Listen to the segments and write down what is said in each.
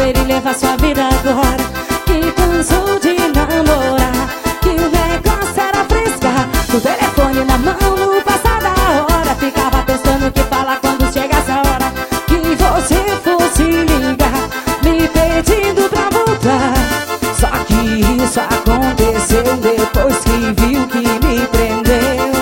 saber e levar sua vida agora. Que cansou de namorar, que o negócio era frescar. O telefone na mão no passar da hora. Ficava pensando o que falar quando chegasse a hora. Que você fosse ligar, me pedindo pra voltar. Só que isso aconteceu depois que viu que me prendeu.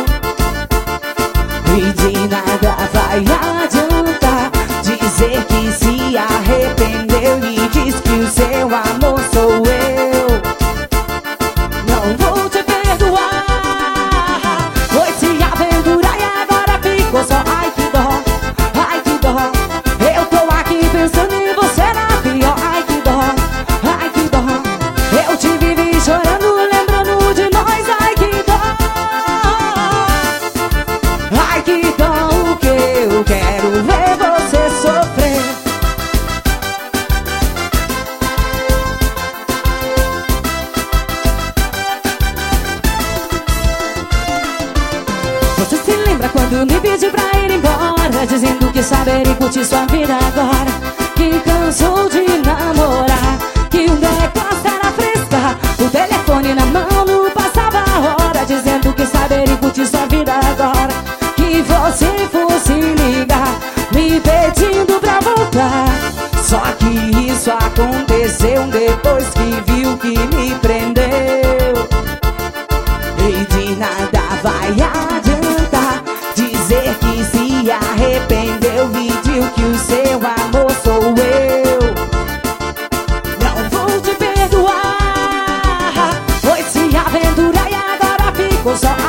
E de nada vai adiantar dizer que se arrependeu e diz que o seu amor sou eu. Não vou te perdoar, foi se aventurar e agora ficou só. Ai que dó, ai que dó. Eu tô aqui pensando em você na pior. Ai que dó, ai que dó. Eu te vivi chorando, lembrando de nós. Ai que dó, ai que dó. O que eu quero ver você sofrer. Você se lembra quando me pediu pra ir embora, dizendo que saber e curtir sua vida agora. Que cansou de namorar, que o negócio era frescar. O telefone na mão não passava a hora, dizendo que saber e curtir sua vida agora. Que você fosse ligar, me pedindo pra voltar. Só que isso aconteceu depois que viu que me prendeu. E de nada vai adiantar dizer que se arrependeu e diz que o seu amor sou eu. Não vou te perdoar, foi se aventurar e agora ficou só.